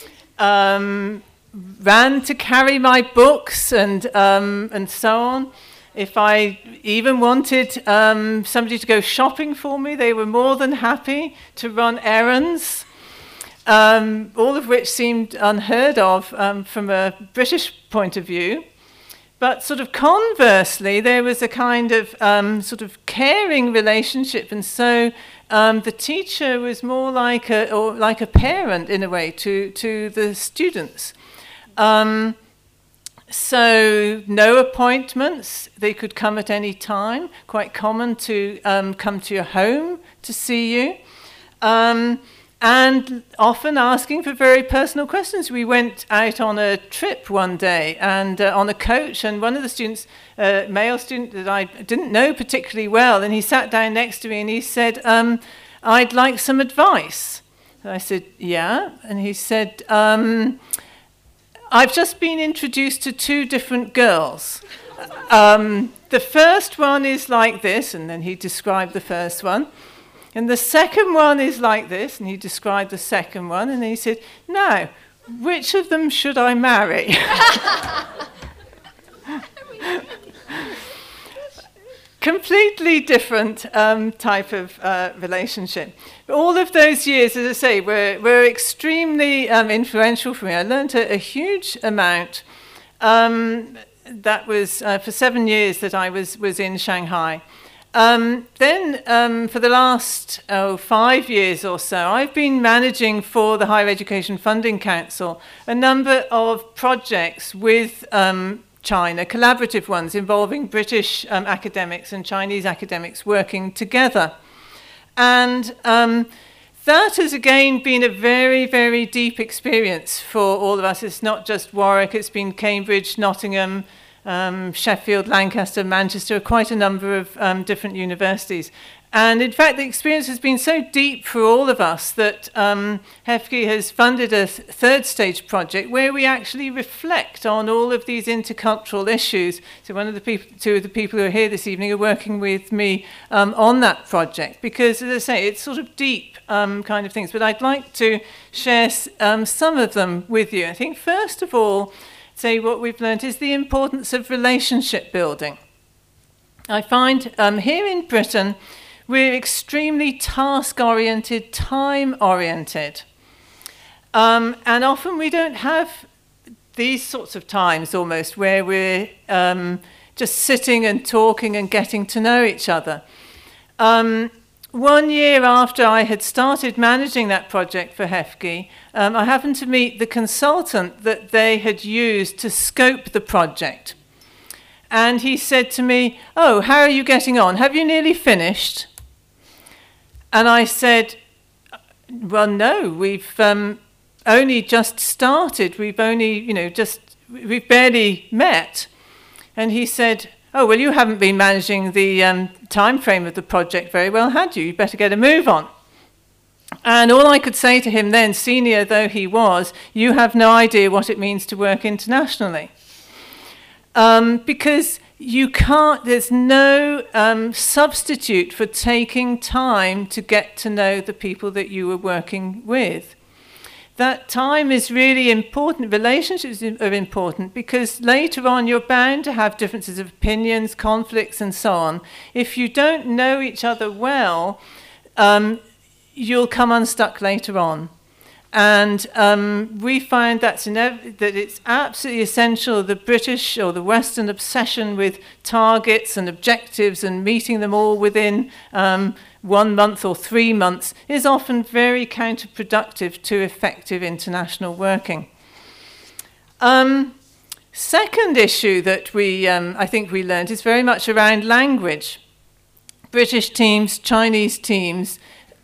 ran to carry my books and so on. If I even wanted somebody to go shopping for me, they were more than happy to run errands, all of which seemed unheard of from a British point of view. But sort of conversely, there was a kind of sort of caring relationship, and so the teacher was more like a parent in a way to the students. So no appointments, they could come at any time, quite common to come to your home to see you, and often asking for very personal questions. We went out on a trip one day and on a coach, and one of the students, male student that I didn't know particularly well, and he sat down next to me and he said, "I'd like some advice." And I said, "Yeah," and he said, "I've just been introduced to two different girls. The first one is like this," and then he described the first one. "And the second one is like this," and he described the second one. And then he said, "Now, which of them should I marry?" Completely different type of relationship. All of those years, as I say, were extremely influential for me. I learned a huge amount. That was for 7 years that I was in Shanghai. Then, for the last 5 years or so, I've been managing for the Higher Education Funding Council a number of projects with China, collaborative ones involving British academics and Chinese academics working together. And that has again been a very, very deep experience for all of us. It's not just Warwick, it's been Cambridge, Nottingham, Sheffield, Lancaster, Manchester, quite a number of different universities. And in fact, the experience has been so deep for all of us that HEFCE has funded a third stage project where we actually reflect on all of these intercultural issues. So two of the people who are here this evening are working with me on that project because, as I say, it's sort of deep kind of things. But I'd like to share some of them with you. I think, first of all, say what we've learned is the importance of relationship building. I find here in Britain, we're extremely task-oriented, time-oriented. And often we don't have these sorts of times almost where we're just sitting and talking and getting to know each other. 1 year after I had started managing that project for HEFCE, I happened to meet the consultant that they had used to scope the project. And he said to me, "Oh, how are you getting on? Have you nearly finished?" And I said, "Well, no, we've only just started. We've only, we've barely met." And he said, "Oh, well, you haven't been managing the time frame of the project very well, had you? You better get a move on." And all I could say to him then, senior though he was, "You have no idea what it means to work internationally." Because you can't, there's no substitute for taking time to get to know the people that you were working with. That time is really important. Relationships are important because later on you're bound to have differences of opinions, conflicts, and so on. If you don't know each other well, you'll come unstuck later on. And we find that it's absolutely essential. The British or the Western obsession with targets and objectives and meeting them all within 1 month or 3 months is often very counterproductive to effective international working. Second issue that I think we learned is very much around language. British teams, Chinese teams,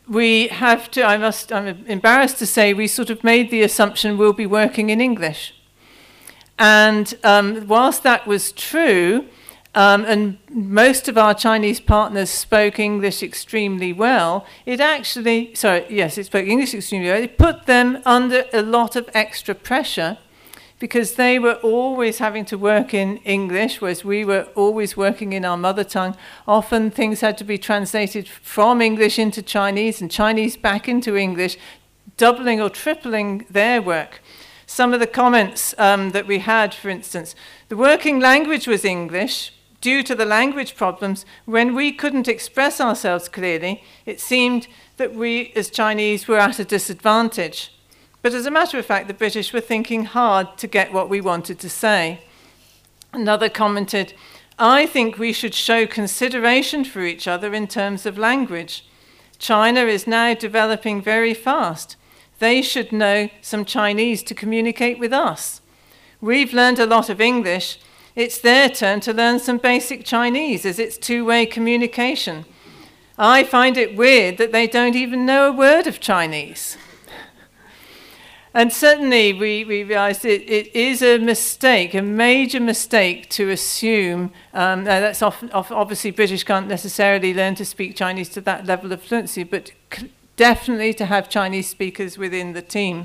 I'm embarrassed to say, we sort of made the assumption we'll be working in English. And whilst that was true, and most of our Chinese partners spoke English extremely well, it spoke English extremely well. It put them under a lot of extra pressure because they were always having to work in English, whereas we were always working in our mother tongue. Often things had to be translated from English into Chinese and Chinese back into English, doubling or tripling their work. Some of the comments that we had, for instance, the working language was English. Due to the language problems, when we couldn't express ourselves clearly, it seemed that we as Chinese were at a disadvantage. But as a matter of fact, the British were thinking hard to get what we wanted to say. Another commented, "I think we should show consideration for each other in terms of language. China is now developing very fast. They should know some Chinese to communicate with us. We've learned a lot of English. It's their turn to learn some basic Chinese as it's two-way communication. I find it weird that they don't even know a word of Chinese." And certainly we realised it is a mistake, a major mistake to assume, that's obviously British can't necessarily learn to speak Chinese to that level of fluency, but definitely to have Chinese speakers within the team.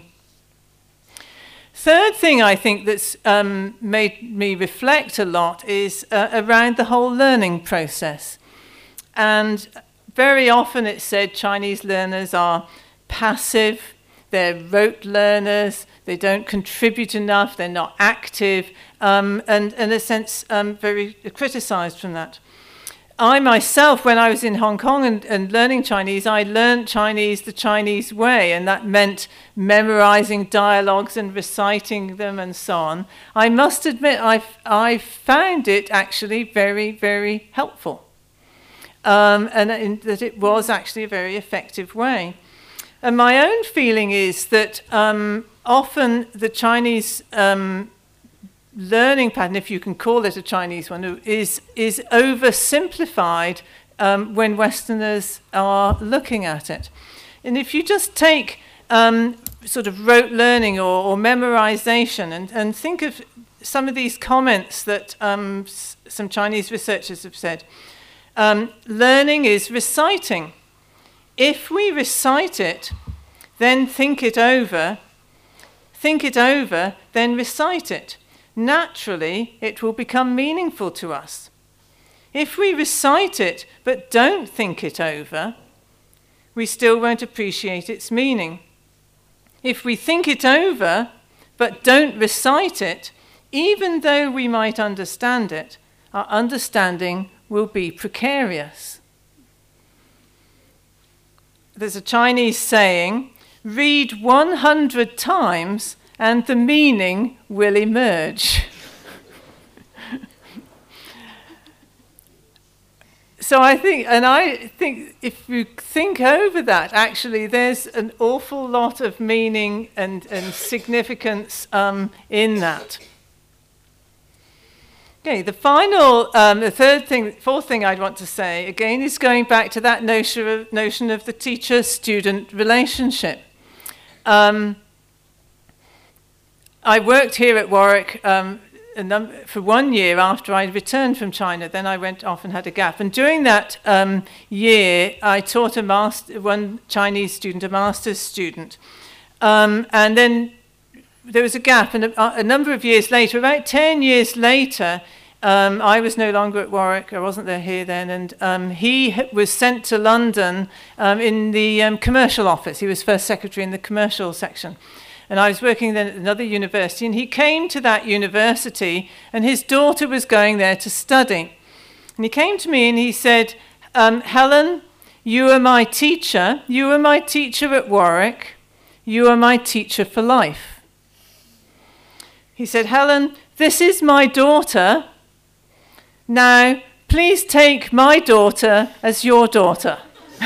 Third thing I think that's made me reflect a lot is around the whole learning process. And very often it's said Chinese learners are passive, they're rote learners, they don't contribute enough, they're not active, and in a sense very criticized from that. I myself, when I was in Hong Kong and learning Chinese, I learned Chinese the Chinese way, and that meant memorizing dialogues and reciting them and so on. I must admit, I found it actually very, very helpful, and that it was actually a very effective way. And my own feeling is that often the Chinese learning pattern, if you can call it a Chinese one, is oversimplified when Westerners are looking at it. And if you just take sort of rote learning or memorization and think of some of these comments that some Chinese researchers have said, learning is reciting. If we recite it, then think it over, then recite it. Naturally, it will become meaningful to us. If we recite it but don't think it over, we still won't appreciate its meaning. If we think it over but don't recite it, even though we might understand it, our understanding will be precarious. There's a Chinese saying, read 100 times and the meaning will emerge. So I think if you think over that, actually there's an awful lot of meaning and significance in that. Okay, the fourth thing I'd want to say, again, is going back to that notion of the teacher-student relationship. I worked here at Warwick for 1 year after I returned from China. Then I went off and had a gap. And during that year, I taught one Chinese student, a master's student. And then there was a gap. And a number of years later, about 10 years later, I was no longer at Warwick. I wasn't there here then. And he was sent to London in the commercial office. He was first secretary in the commercial section. And I was working then at another university, and he came to that university, and his daughter was going there to study. And he came to me and he said, Helen, you are my teacher. You are my teacher at Warwick. You are my teacher for life. He said, Helen, this is my daughter. Now, please take my daughter as your daughter.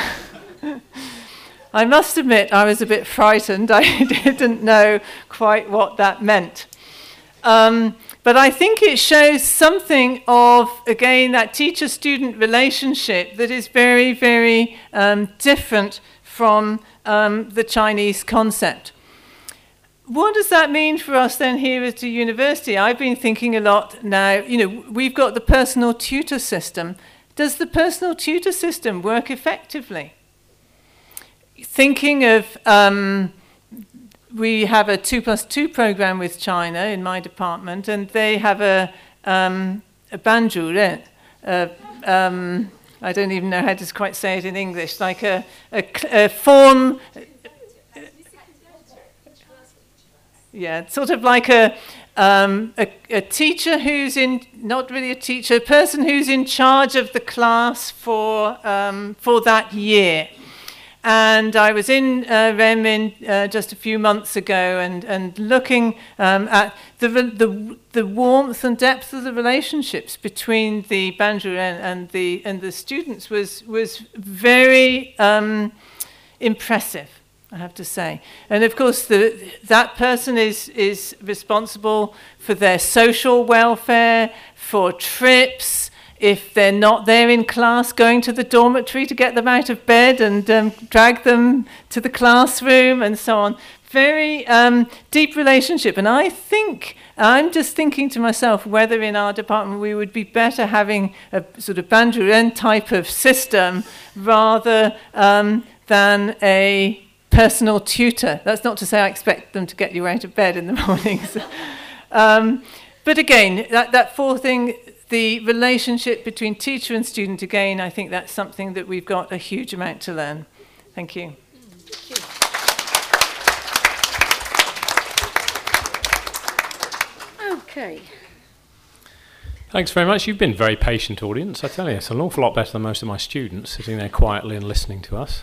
I must admit I was a bit frightened. I didn't know quite what that meant. But I think it shows something of, again, that teacher-student relationship that is very, very different from the Chinese concept. What does that mean for us then here at the university? I've been thinking a lot now, we've got the personal tutor system. Does the personal tutor system work effectively? Thinking of, we have a 2+2 program with China in my department, and they have a banjuren. I don't even know how to quite say it in English, like a form. Yeah, sort of like a teacher who's not really a teacher, a person who's in charge of the class for that year. And I was in Renmin just a few months ago and looking at the warmth and depth of the relationships between the banjuren and the students was very impressive, I have to say. And of course, that person is responsible for their social welfare, for trips. If they're not there in class, going to the dormitory to get them out of bed and drag them to the classroom and so on. Very deep relationship. And I'm just thinking to myself whether in our department we would be better having a sort of banjuren type of system rather than a personal tutor. That's not to say I expect them to get you out of bed in the mornings. But again, that fourth thing, the relationship between teacher and student, again, I think that's something that we've got a huge amount to learn. Thank you. Okay. Thanks very much. You've been a very patient audience. I tell you, it's an awful lot better than most of my students sitting there quietly and listening to us.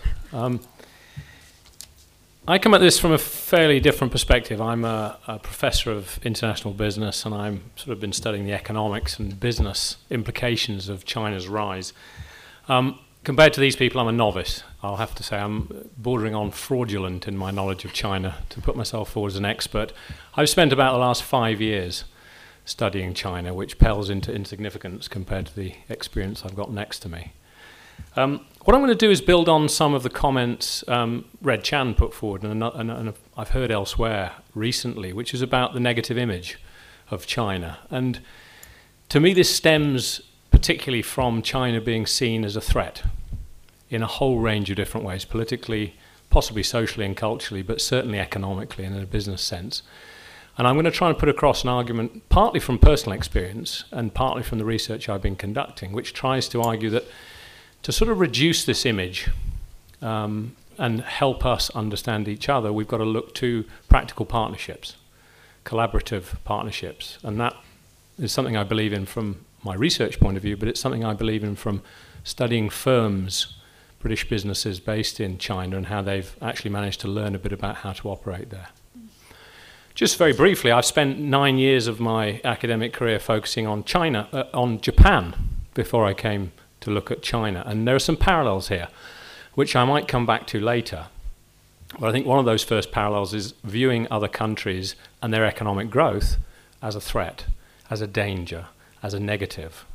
I come at this from a fairly different perspective. I'm a professor of international business, and I've sort of been studying the economics and business implications of China's rise. Compared to these people, I'm a novice. I'll have to say I'm bordering on fraudulent in my knowledge of China to put myself forward as an expert. I've spent about the last 5 years studying China, which pales into insignificance compared to the experience I've got next to me. What I'm going to do is build on some of the comments Red Chan put forward, and I've heard elsewhere recently, which is about the negative image of China. And to me, this stems particularly from China being seen as a threat in a whole range of different ways, politically, possibly socially and culturally, but certainly economically and in a business sense. And I'm going to try and put across an argument partly from personal experience and partly from the research I've been conducting, which tries to argue that to sort of reduce this image and help us understand each other, we've got to look to practical partnerships, collaborative partnerships. And that is something I believe in from my research point of view, but it's something I believe in from studying firms, British businesses based in China, and how they've actually managed to learn a bit about how to operate there. Just very briefly, I've spent 9 years of my academic career focusing on on Japan, before I came to look at China. And there are some parallels here, which I might come back to later. But I think one of those first parallels is viewing other countries and their economic growth as a threat, as a danger, as a negative.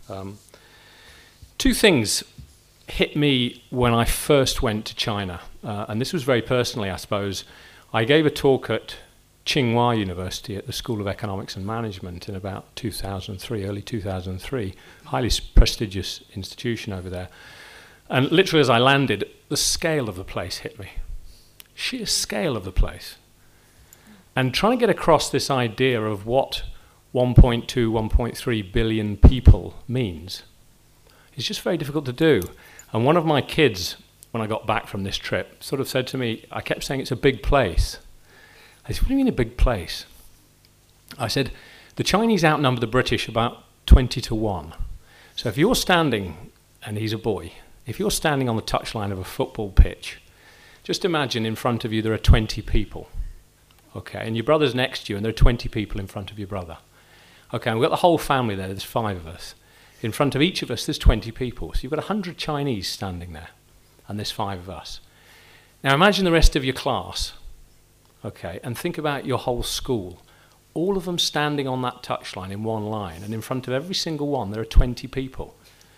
Two things hit me when I first went to China, and this was very personally, I suppose. I gave a talk at Tsinghua University at the School of Economics and Management in about 2003, early 2003, highly prestigious institution over there. And literally as I landed, the scale of the place hit me. Sheer scale of the place. And trying to get across this idea of what 1.2, 1.3 billion people means is just very difficult to do. And one of my kids, when I got back from this trip, sort of said to me, I kept saying it's a big place. I said, what do you mean a big place? I said, the Chinese outnumber the British about 20 to 1. So if you're standing, and he's a boy, if you're standing on the touchline of a football pitch, just imagine in front of you there are 20 people. Okay, and your brother's next to you, and there are 20 people in front of your brother. Okay, and we've got the whole family there, there's 5 of us. In front of each of us, there's 20 people. So you've got 100 Chinese standing there, and there's 5 of us. Now imagine the rest of your class. Okay, and think about your whole school. All of them standing on that touchline in one line, and in front of every single one there are 20 people.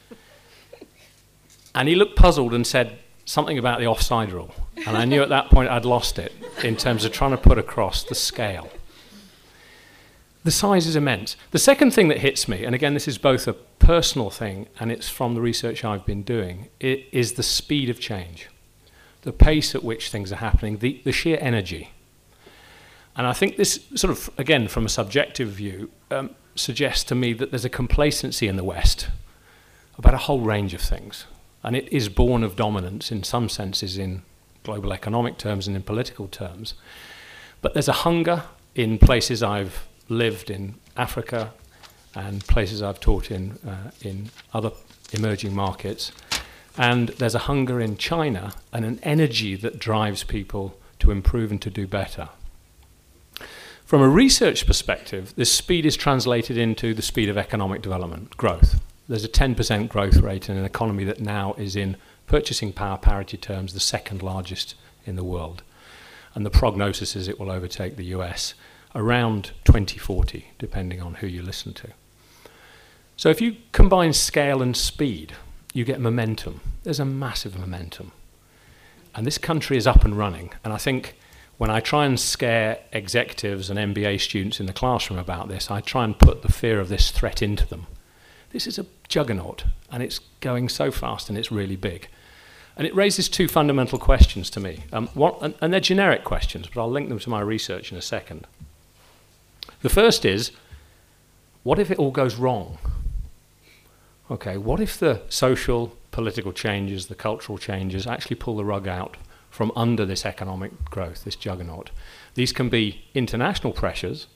And he looked puzzled and said something about the offside rule. And I knew at that point I'd lost it in terms of trying to put across the scale. The size is immense. The second thing that hits me, and again this is both a personal thing and it's from the research I've been doing, is the speed of change, the pace at which things are happening, the sheer energy. And I think this sort of, again, from a subjective view, suggests to me that there's a complacency in the West about a whole range of things. And it is born of dominance in some senses in global economic terms and in political terms. But there's a hunger in places I've lived in Africa and places I've taught in other emerging markets. And there's a hunger in China and an energy that drives people to improve and to do better. From a research perspective, this speed is translated into the speed of economic development, growth. There's a 10% growth rate in an economy that now is in purchasing power parity terms the second largest in the world. And the prognosis is it will overtake the US around 2040, depending on who you listen to. So if you combine scale and speed, you get momentum. There's a massive momentum. And this country is up and running. And I think when I try and scare executives and MBA students in the classroom about this, I try and put the fear of this threat into them. This is a juggernaut, and it's going so fast, and it's really big. And it raises 2 fundamental questions to me. And they're generic questions, but I'll link them to my research in a second. The first is, what if it all goes wrong? Okay, what if the social, political changes, the cultural changes actually pull the rug out from under this economic growth, this juggernaut? These can be international pressures,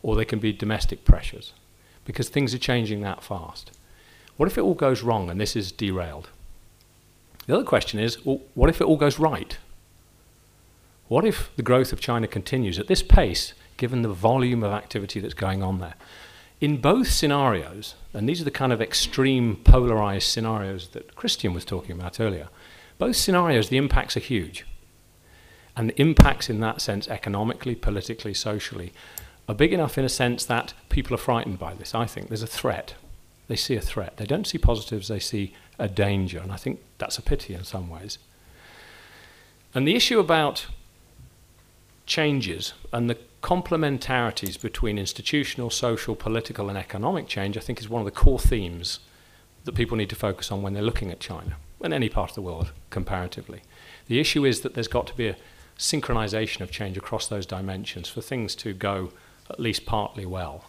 or they can be domestic pressures, because things are changing that fast. What if it all goes wrong and this is derailed? The other question is, well, what if it all goes right? What if the growth of China continues at this pace, given the volume of activity that's going on there? In both scenarios, and these are the kind of extreme polarized scenarios that Christian was talking about earlier, both scenarios, the impacts are huge. And the impacts in that sense, economically, politically, socially, are big enough in a sense that people are frightened by this. I think there's a threat. They see a threat. They don't see positives, they see a danger. And I think that's a pity in some ways. And the issue about changes and the complementarities between institutional, social, political, and economic change, I think, is one of the core themes that people need to focus on when they're looking at China and any part of the world comparatively. The issue is that there's got to be a synchronization of change across those dimensions for things to go at least partly well.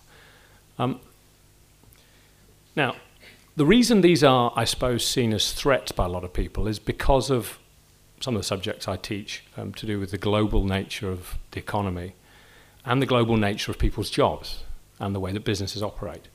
Now, the reason these are, I suppose, seen as threats by a lot of people is because of some of the subjects I teach to do with the global nature of the economy and the global nature of people's jobs and the way that businesses operate.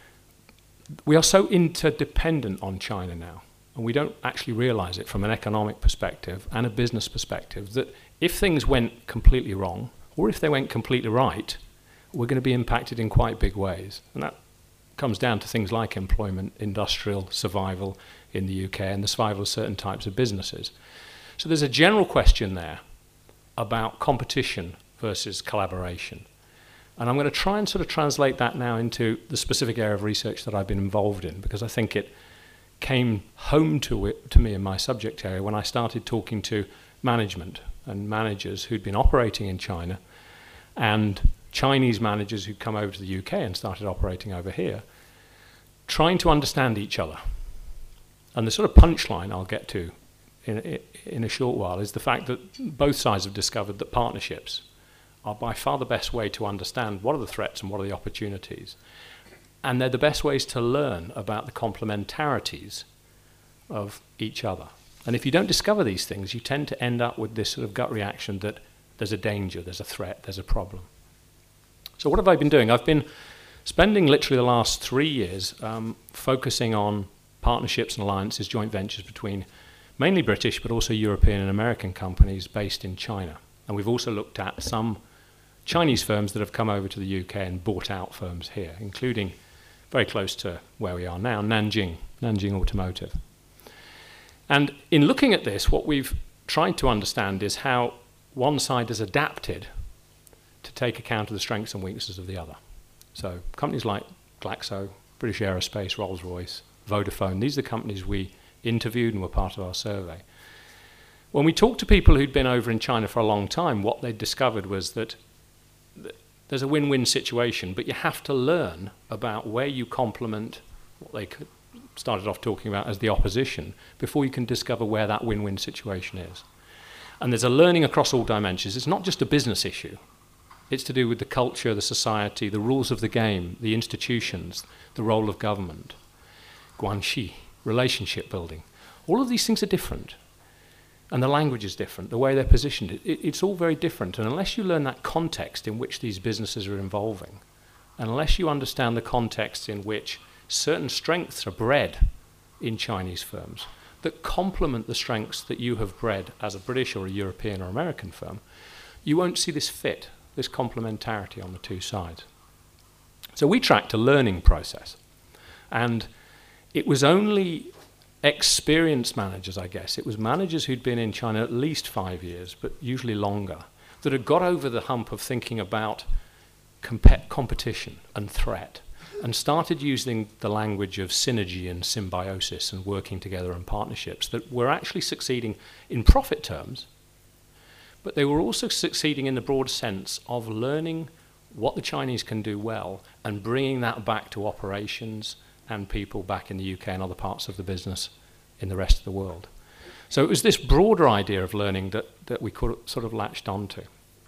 We are so interdependent on China now, and we don't actually realize it from an economic perspective and a business perspective, that if things went completely wrong, or if they went completely right, we're going to be impacted in quite big ways. And that comes down to things like employment, industrial survival in the UK, and the survival of certain types of businesses. So there's a general question there about competition versus collaboration. And I'm going to try and sort of translate that now into the specific area of research that I've been involved in, because I think it came home to me in my subject area when I started talking to management and managers who'd been operating in China and Chinese managers who'd come over to the UK and started operating over here, trying to understand each other. And the sort of punchline I'll get to in a short while is the fact that both sides have discovered that partnerships are by far the best way to understand what are the threats and what are the opportunities. And they're the best ways to learn about the complementarities of each other. And if you don't discover these things, you tend to end up with this sort of gut reaction that there's a danger, there's a threat, there's a problem. So what have I been doing? I've been spending literally the last 3 years focusing on partnerships and alliances, joint ventures between mainly British but also European and American companies based in China. And we've also looked at some Chinese firms that have come over to the UK and bought out firms here, including very close to where we are now, Nanjing Automotive. And in looking at this, what we've tried to understand is how one side has adapted to take account of the strengths and weaknesses of the other. So companies like Glaxo, British Aerospace, Rolls-Royce, Vodafone, these are the companies we interviewed and were part of our survey. When we talked to people who'd been over in China for a long time, what they'd discovered was that there's a win-win situation, but you have to learn about where you complement what they started off talking about as the opposition before you can discover where that win-win situation is. And there's a learning across all dimensions. It's not just a business issue. It's to do with the culture, the society, the rules of the game, the institutions, the role of government, guanxi, relationship building. All of these things are different. And the language is different, the way they're positioned. It's all very different. And unless you learn that context in which these businesses are evolving, unless you understand the context in which certain strengths are bred in Chinese firms that complement the strengths that you have bred as a British or a European or American firm, you won't see this fit, this complementarity on the two sides. So we tracked a learning process. And it was only experienced managers, I guess. It was managers who'd been in China at least 5 years, but usually longer, that had got over the hump of thinking about competition and threat and started using the language of synergy and symbiosis and working together in partnerships that were actually succeeding in profit terms, but they were also succeeding in the broad sense of learning what the Chinese can do well and bringing that back to operations and people back in the UK and other parts of the business in the rest of the world. So it was this broader idea of learning that we sort of latched onto.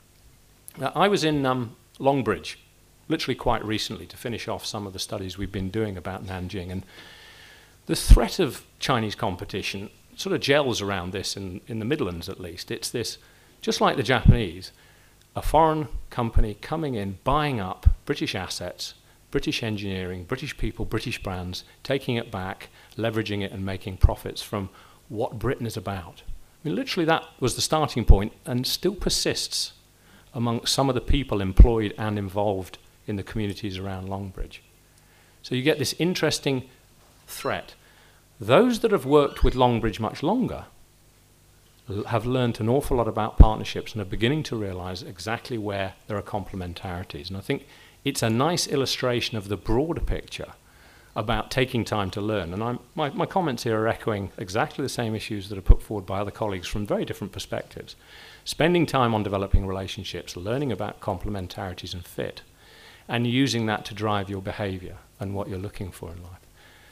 Now, I was in Longbridge, literally quite recently, to finish off some of the studies we've been doing about Nanjing. And the threat of Chinese competition sort of gels around this in the Midlands, at least. It's this, just like the Japanese, a foreign company coming in, buying up British assets, British engineering, British people, British brands, taking it back, leveraging it and making profits from what Britain is about. I mean, literally that was the starting point and still persists among some of the people employed and involved in the communities around Longbridge. So you get this interesting threat. Those that have worked with Longbridge much longer have learned an awful lot about partnerships and are beginning to realize exactly where there are complementarities. And I think it's a nice illustration of the broader picture about taking time to learn. And my comments here are echoing exactly the same issues that are put forward by other colleagues from very different perspectives. Spending time on developing relationships, learning about complementarities and fit, and using that to drive your behavior and what you're looking for in life.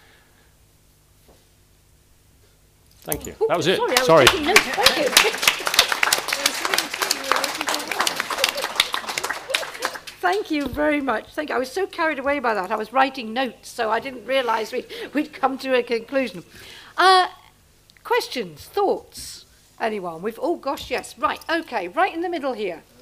Thank you. That was it. Sorry. Taking notes. Thank you. Thank you very much. Thank you. I was so carried away by that. I was writing notes, so I didn't realise we'd come to a conclusion. Questions, thoughts? Anyone? Oh gosh, yes. Right. Okay. Right in the middle here.